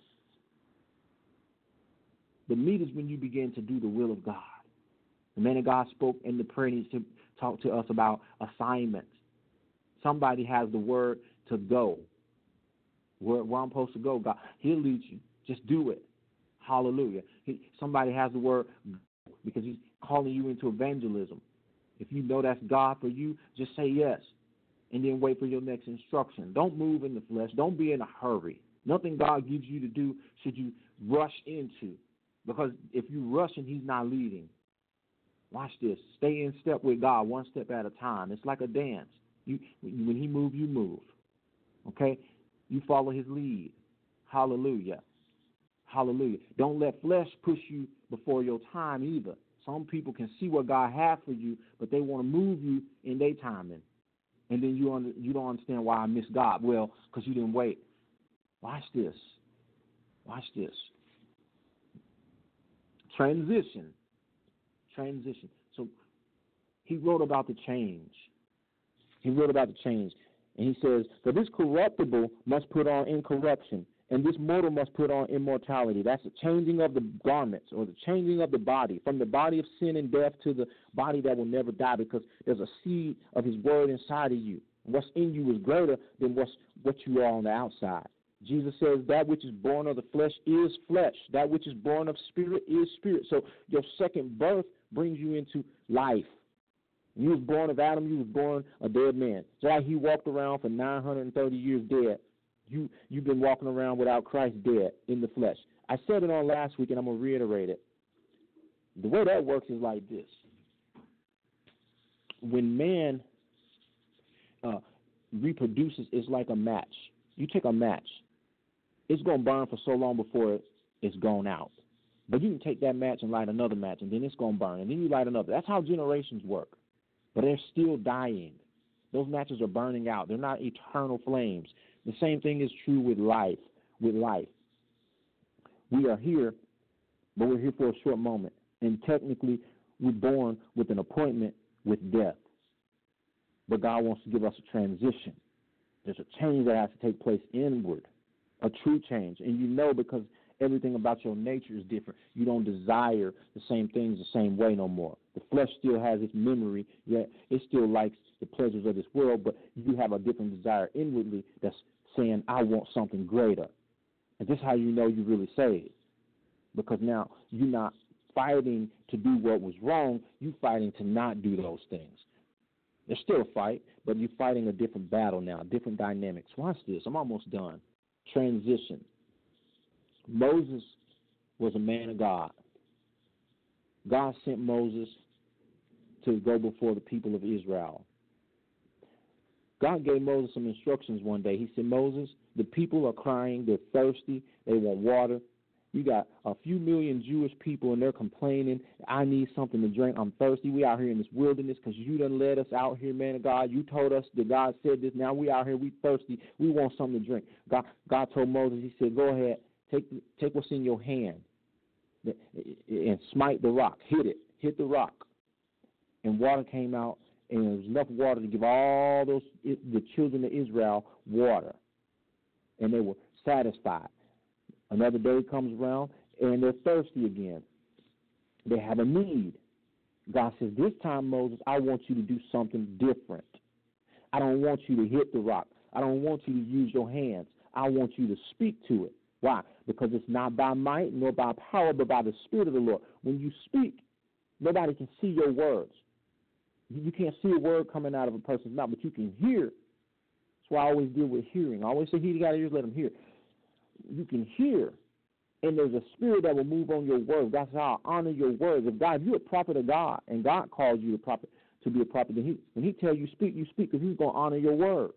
The meat is when you begin to do the will of God. The man of God spoke in the prayer to talk to us about assignments. Somebody has the word to go. Where I'm supposed to go, God, he'll lead you. Just do it. Hallelujah. Somebody has the word because he's calling you into evangelism. If you know that's God for you, just say yes, and then wait for your next instruction. Don't move in the flesh. Don't be in a hurry. Nothing God gives you to do should you rush into, because if you rush and he's not leading. Watch this. Stay in step with God, one step at a time. It's like a dance. When he moves, you move. Okay? You follow his lead. Hallelujah. Hallelujah. Don't let flesh push you before your time either. Some people can see what God has for you, but they want to move you in their timing. And then you don't understand why I missed God. Well, because you didn't wait. Watch this. Watch this. Transition. Transition. So he wrote about the change. He wrote about the change. And he says, for this corruptible must put on incorruption, and this mortal must put on immortality. That's the changing of the garments, or the changing of the body, from the body of sin and death to the body that will never die, because there's a seed of his word inside of you. What's in you is greater than what you are on the outside. Jesus says that which is born of the flesh is flesh. That which is born of spirit is spirit. So your second birth brings you into life. You was born of Adam, you was born a dead man. So like he walked around for 930 years dead. You've been walking around without Christ, dead in the flesh. I said it on last week, and I'm going to reiterate it. The way that works is like this. When man reproduces, it's like a match. You take a match. It's going to burn for so long before it's gone out. But you can take that match and light another match, and then it's going to burn, and then you light another. That's how generations work. But they're still dying. Those matches are burning out. They're not eternal flames. The same thing is true with life. We are here, but we're here for a short moment. And technically, we're born with an appointment with death. But God wants to give us a transition. There's a change that has to take place inward, a true change. And you know, because everything about your nature is different. You don't desire the same things the same way no more. The flesh still has its memory, yet it still likes the pleasures of this world, but you have a different desire inwardly that's saying, I want something greater. And this is how you know you really saved. Because now you're not fighting to do what was wrong, you're fighting to not do those things. There's still a fight, but you're fighting a different battle now, different dynamics. Watch this. I'm almost done. Transition. Moses was a man of God. God sent Moses to go before the people of Israel. God gave Moses some instructions one day. He said, Moses, the people are crying. They're thirsty. They want water. You got a few million Jewish people, and they're complaining, I need something to drink. I'm thirsty. We out here in this wilderness because you done led us out here, man of God. You told us that God said this. Now we out here. We thirsty. We want something to drink. God told Moses, he said, go ahead. Take what's in your hand and smite the rock. Hit the rock. And water came out, and there was enough water to give all the children of Israel water. And they were satisfied. Another day comes around, and they're thirsty again. They have a need. God says, this time, Moses, I want you to do something different. I don't want you to hit the rock. I don't want you to use your hands. I want you to speak to it. Why? Because it's not by might nor by power, but by the Spirit of the Lord. When you speak, nobody can see your words. You can't see a word coming out of a person's mouth, but you can hear. That's why I always deal with hearing. I always say, he got ears, let him hear. You can hear, and there's a spirit that will move on your words. That's how I honor your words. If you're a prophet of God, and God calls you to be a prophet, then when he tells you speak, because he's going to honor your word.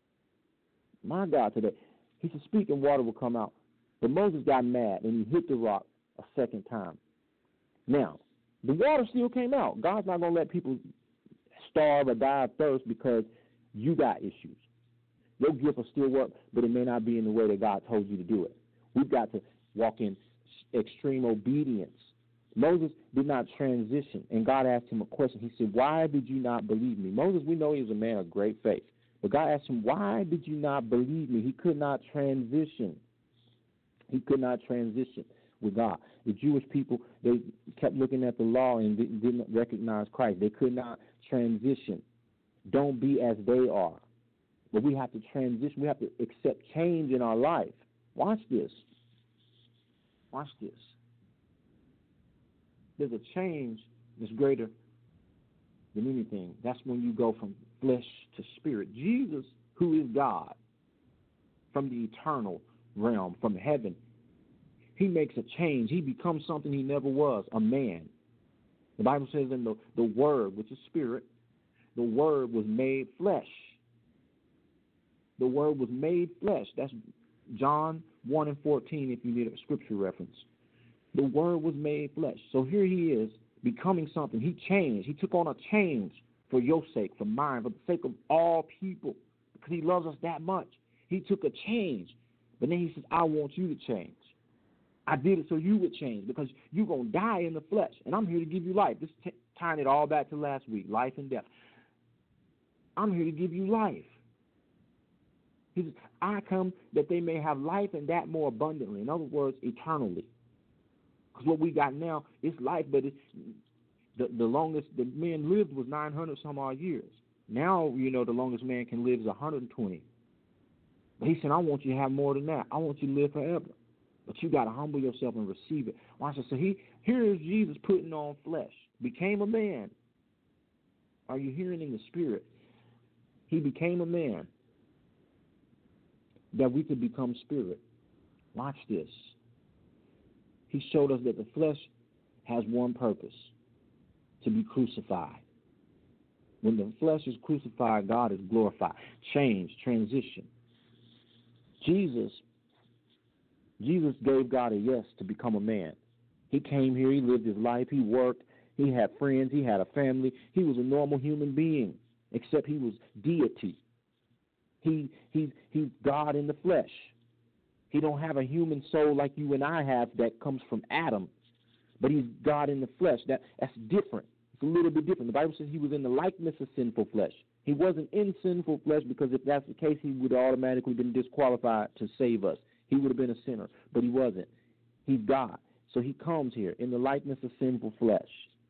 My God, today. He said, speak, and water will come out. But Moses got mad, and he hit the rock a second time. Now, the water still came out. God's not going to let people starve or die of thirst because you got issues. Your gift will still work, but it may not be in the way that God told you to do it. We've got to walk in extreme obedience. Moses did not transition, and God asked him a question. He said, why did you not believe me? Moses, we know he was a man of great faith. But God asked him, why did you not believe me? He could not transition. He could not transition with God. The Jewish people, they kept looking at the law and didn't recognize Christ. They could not transition. Don't be as they are. But we have to transition. We have to accept change in our life. Watch this. Watch this. There's a change that's greater than anything. That's when you go from flesh to spirit. Jesus, who is God, from the eternal realm, from heaven, he makes a change. He becomes something he never was, a man. The Bible says in the Word, which is spirit, the Word was made flesh. The Word was made flesh. That's John 1 and 14 if you need a scripture reference. The Word was made flesh. So here he is becoming something. He changed. He took on a change for your sake, for mine, for the sake of all people, because he loves us that much. He took a change. But then he says, I want you to change. I did it so you would change, because you're going to die in the flesh, and I'm here to give you life. This tying it all back to last week, life and death. I'm here to give you life. He says, I come that they may have life and that more abundantly. In other words, eternally. Because what we got now is life, but it's, the longest the man lived was 900 some odd years. Now, the longest man can live is 120. But he said, I want you to have more than that. I want you to live forever. But you got to humble yourself and receive it. Watch this. So here is Jesus putting on flesh, became a man. Are you hearing in the spirit? He became a man that we could become spirit. Watch this. He showed us that the flesh has one purpose, to be crucified. When the flesh is crucified, God is glorified. Change, transition. Jesus gave God a yes to become a man. He came here, he lived his life, he worked, he had friends, he had a family. He was a normal human being, except he was deity. He's God in the flesh. He don't have a human soul like you and I have that comes from Adam, but he's God in the flesh. That's different. It's a little bit different. The Bible says he was in the likeness of sinful flesh. He wasn't in sinful flesh, because if that's the case, he would have automatically been disqualified to save us. He would have been a sinner, but he wasn't. He's God. So he comes here in the likeness of sinful flesh.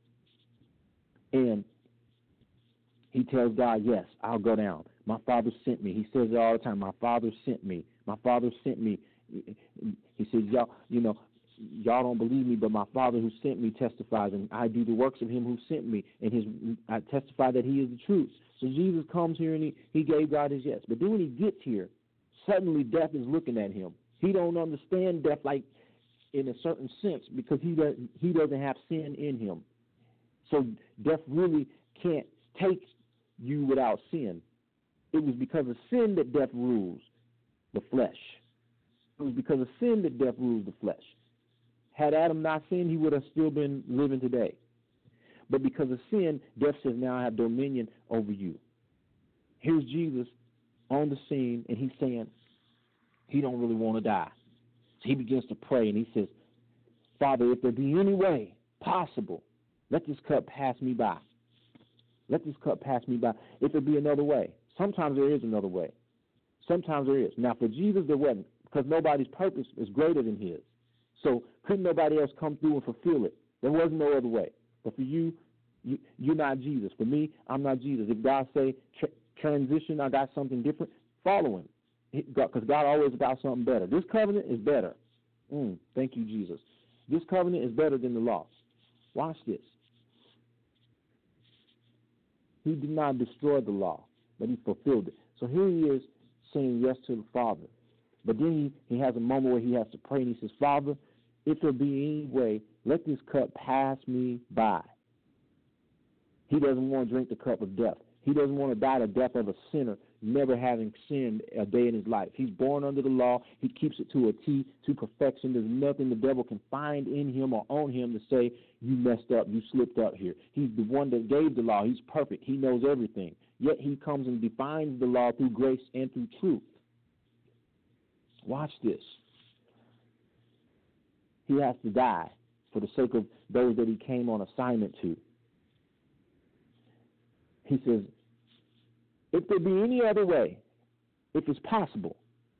And he tells God, yes, I'll go down. My Father sent me. He says it all the time. My Father sent me. My Father sent me. He says, y'all don't believe me, but my Father who sent me testifies, and I do the works of him who sent me, and I testify that he is the truth. So Jesus comes here, and he gave God his yes. But then when he gets here, suddenly death is looking at him. He don't understand death like in a certain sense, because he doesn't have sin in him. So death really can't take you without sin. It was because of sin that death rules the flesh. It was because of sin that death rules the flesh. Had Adam not sinned, he would have still been living today. But because of sin, death says, now I have dominion over you. Here's Jesus on the scene, and he's saying he don't really want to die. So he begins to pray, and he says, Father, if there be any way possible, let this cup pass me by. Let this cup pass me by. If there be another way. Sometimes there is another way. Sometimes there is. Now, for Jesus, there wasn't, because nobody's purpose is greater than his. So couldn't nobody else come through and fulfill it. There was no other way. But for you, you're not Jesus. For me, I'm not Jesus. If God say transition, I got something different, follow him. Because God always got something better. This covenant is better. Thank you, Jesus. This covenant is better than the law. Watch this. He did not destroy the law, but he fulfilled it. So here he is saying yes to the Father. But then he has a moment where he has to pray, and he says, Father, if there be any way, let this cup pass me by. He doesn't want to drink the cup of death. He doesn't want to die the death of a sinner, never having sinned a day in his life. He's born under the law. He keeps it to a T, to perfection. There's nothing the devil can find in him or on him to say, you messed up, you slipped up here. He's the one that gave the law. He's perfect. He knows everything. Yet he comes and defines the law through grace and through truth. Watch this. He has to die for the sake of those that he came on assignment to. He says, if there be any other way, if it's possible,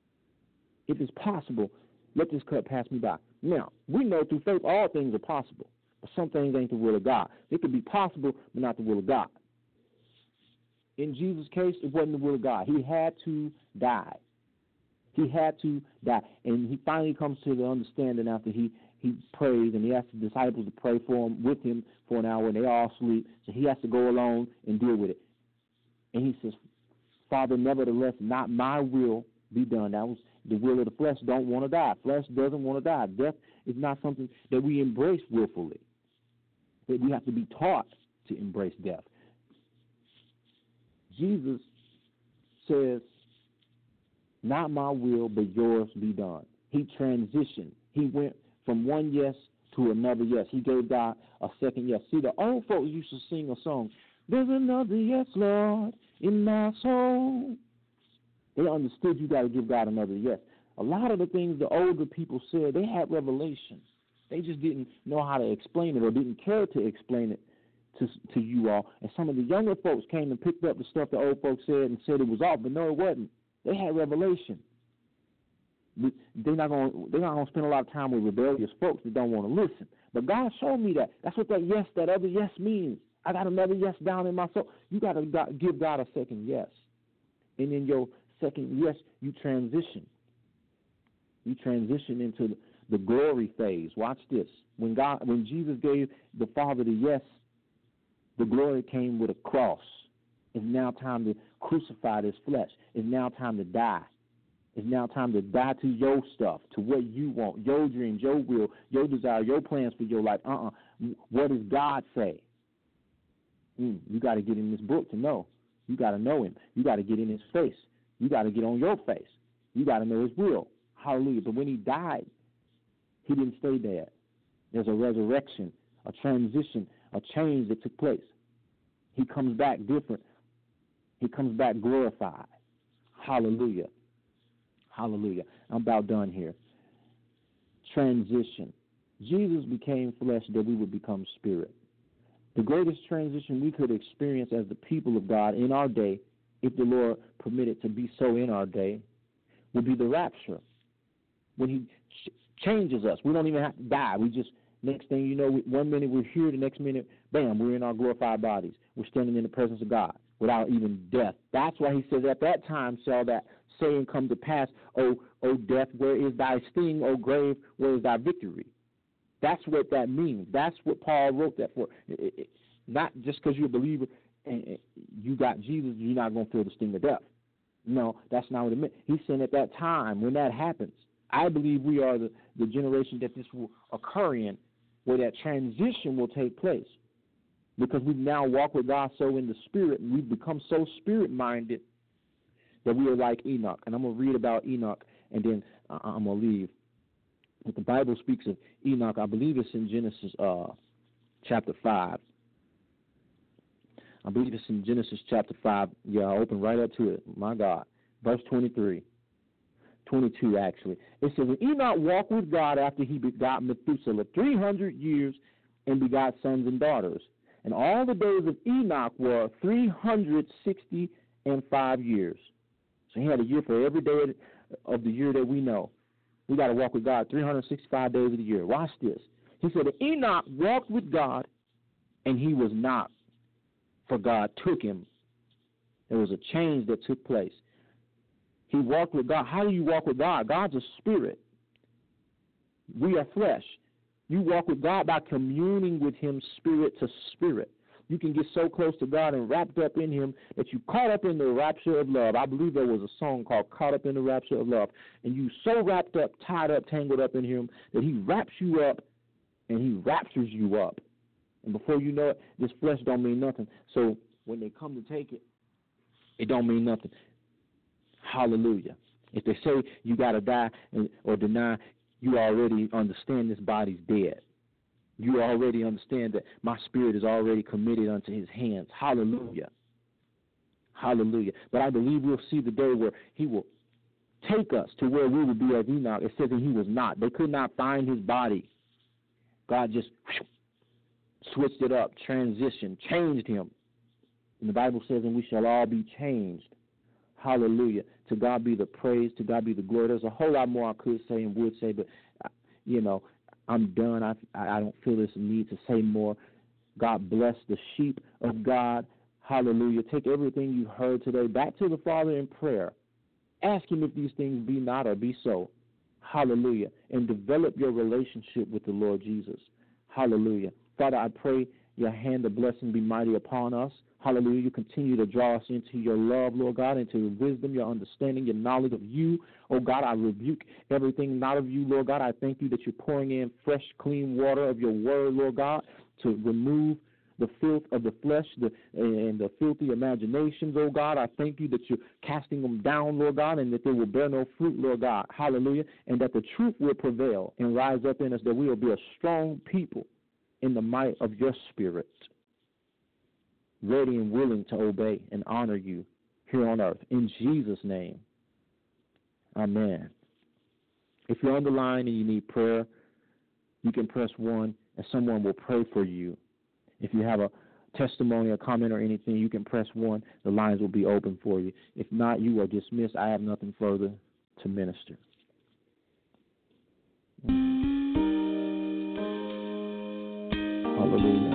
let this cup pass me by. Now, we know through faith all things are possible, but some things ain't the will of God. It could be possible, but not the will of God. In Jesus' case, it wasn't the will of God. He had to die. He had to die. And he finally comes to the understanding after he prays, and he asks the disciples to pray for him, with him for an hour, and they all sleep. So he has to go alone and deal with it. And he says, Father, nevertheless, not my will be done. That was the will of the flesh. Don't want to die. Flesh doesn't want to die. Death is not something that we embrace willfully. But we have to be taught to embrace death. Jesus says, not my will, but yours be done. He transitioned. He went from one yes to another yes. He gave God a second yes. See, the old folks used to sing a song, there's another yes, Lord, in my soul. They understood you got to give God another yes. A lot of the things the older people said, they had revelation. They just didn't know how to explain it or didn't care to explain it to you all. And some of the younger folks came and picked up the stuff the old folks said and said it was off, but no, it wasn't. They had revelation. They're not gonna spend a lot of time with rebellious folks that don't want to listen. But God showed me that. That's what that other yes means. I got another yes down in my soul. You got to give God a second yes. And in your second yes, you transition. You transition into the glory phase. Watch this. When Jesus gave the Father the yes, the glory came with a cross. It's now time to crucify this flesh. It's now time to die. It's now time to die to your stuff, to what you want, your dreams, your will, your desire, your plans for your life. What does God say? You got to get in this book to know. You got to know him. You got to get in his face. You got to get on your face. You got to know his will. Hallelujah. But when he died, he didn't stay there. There's a resurrection, a transition, a change that took place. He comes back different. He comes back glorified. Hallelujah. Hallelujah. I'm about done here. Transition. Jesus became flesh that we would become spirit. The greatest transition we could experience as the people of God in our day, if the Lord permitted to be so in our day, would be the rapture. When he changes us, we don't even have to die. We just, next thing you know, 1 minute we're here, the next minute, bam, we're in our glorified bodies. We're standing in the presence of God without even death. That's why he says, at that time shall that saying come to pass, O death, where is thy sting? O grave, where is thy victory? That's what that means. That's what Paul wrote that for. Not just because you're a believer and you got Jesus, you're not going to feel the sting of death. No, that's not what it meant. He's saying at that time, when that happens, I believe we are the generation that this will occur in, where that transition will take place. Because we now walk with God so in the spirit, and we've become so spirit-minded that we are like Enoch. And I'm going to read about Enoch, and then I'm going to leave. But the Bible speaks of Enoch. I believe it's in Genesis chapter 5. I believe it's in Genesis chapter 5. Yeah, I'll open right up to it. My God. Verse 22, actually. It says, and Enoch walked with God after he begot Methuselah 300 years and begot sons and daughters. And all the days of Enoch were 365 years. So he had a year for every day of the year that we know. We got to walk with God 365 days of the year. Watch this. He said, Enoch walked with God, and he was not, for God took him. There was a change that took place. He walked with God. How do you walk with God? God's a spirit. We are flesh. You walk with God by communing with him spirit to spirit. You can get so close to God and wrapped up in him that you caught up in the rapture of love. I believe there was a song called Caught Up in the Rapture of Love. And you so wrapped up, tied up, tangled up in him that he wraps you up and he raptures you up. And before you know it, this flesh don't mean nothing. So when they come to take it, it don't mean nothing. Hallelujah. If they say you got to die or deny, you already understand this body's dead. You already understand that my spirit is already committed unto his hands. Hallelujah. Hallelujah. But I believe we'll see the day where he will take us to where we will be as Enoch. It says that he was not. They could not find his body. God just switched it up, transitioned, changed him. And the Bible says, and we shall all be changed. Hallelujah. To God be the praise. To God be the glory. There's a whole lot more I could say and would say, but, I'm done. I don't feel this need to say more. God bless the sheep of God. Hallelujah. Take everything you heard today back to the Father in prayer. Ask him if these things be not or be so. Hallelujah. And develop your relationship with the Lord Jesus. Hallelujah. Father, I pray your hand of blessing be mighty upon us. Hallelujah. You continue to draw us into your love, Lord God, into your wisdom, your understanding, your knowledge of you. Oh, God, I rebuke everything not of you, Lord God. I thank you that you're pouring in fresh, clean water of your word, Lord God, to remove the filth of the flesh and the filthy imaginations, oh God. I thank you that you're casting them down, Lord God, and that they will bear no fruit, Lord God. Hallelujah. And that the truth will prevail and rise up in us, that we will be a strong people in the might of your spirit, ready and willing to obey and honor you here on earth. In Jesus' name, amen. If you're on the line and you need prayer, you can press 1, and someone will pray for you. If you have a testimony, a comment, or anything, you can press 1. The lines will be open for you. If not, you are dismissed. I have nothing further to minister. Hallelujah.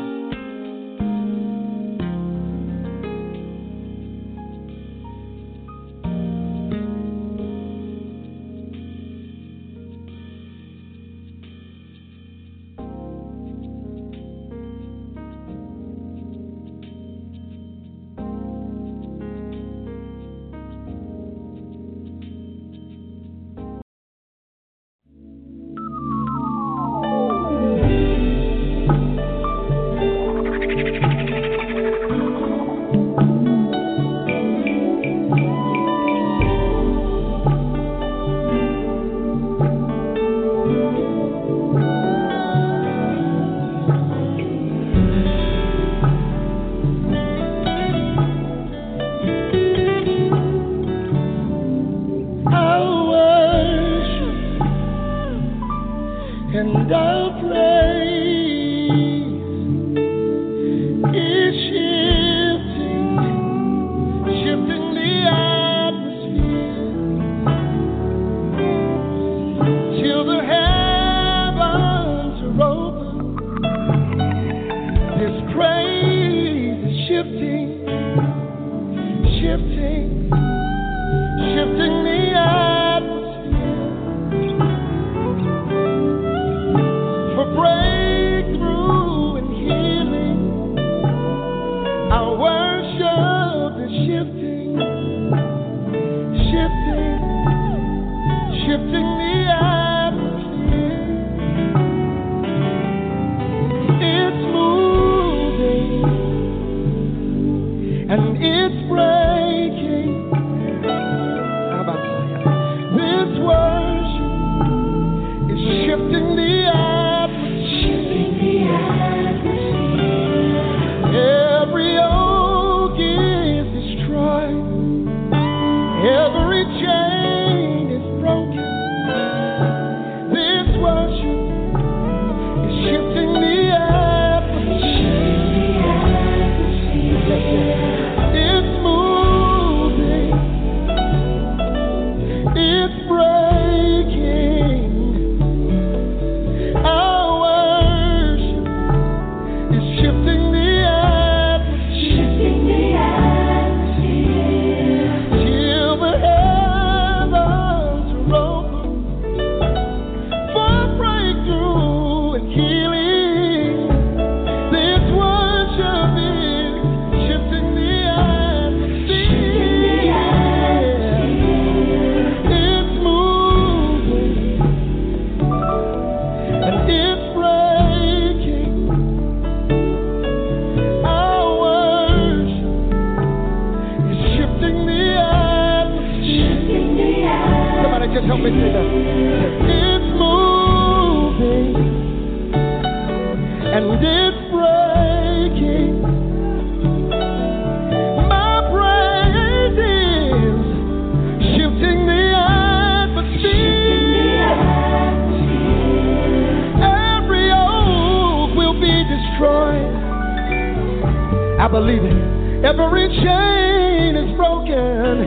I believe it. Every chain is broken.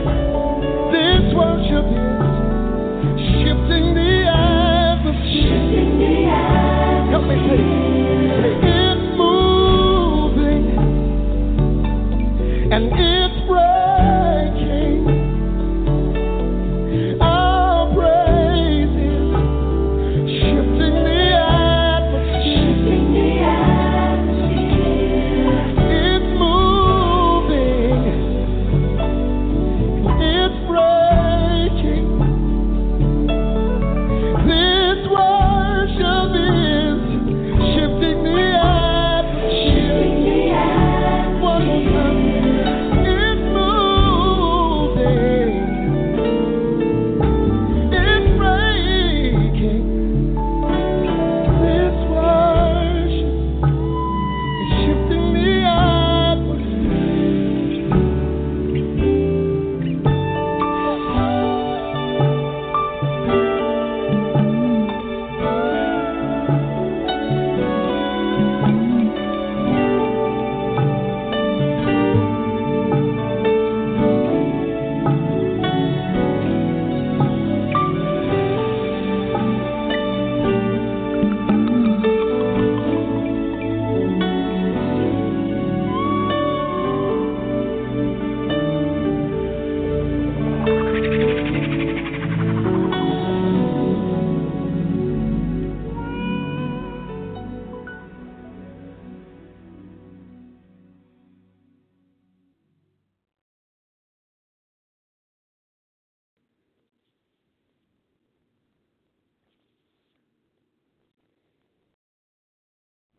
This worship is shifting the atmosphere. Help me say it. It's moving and it's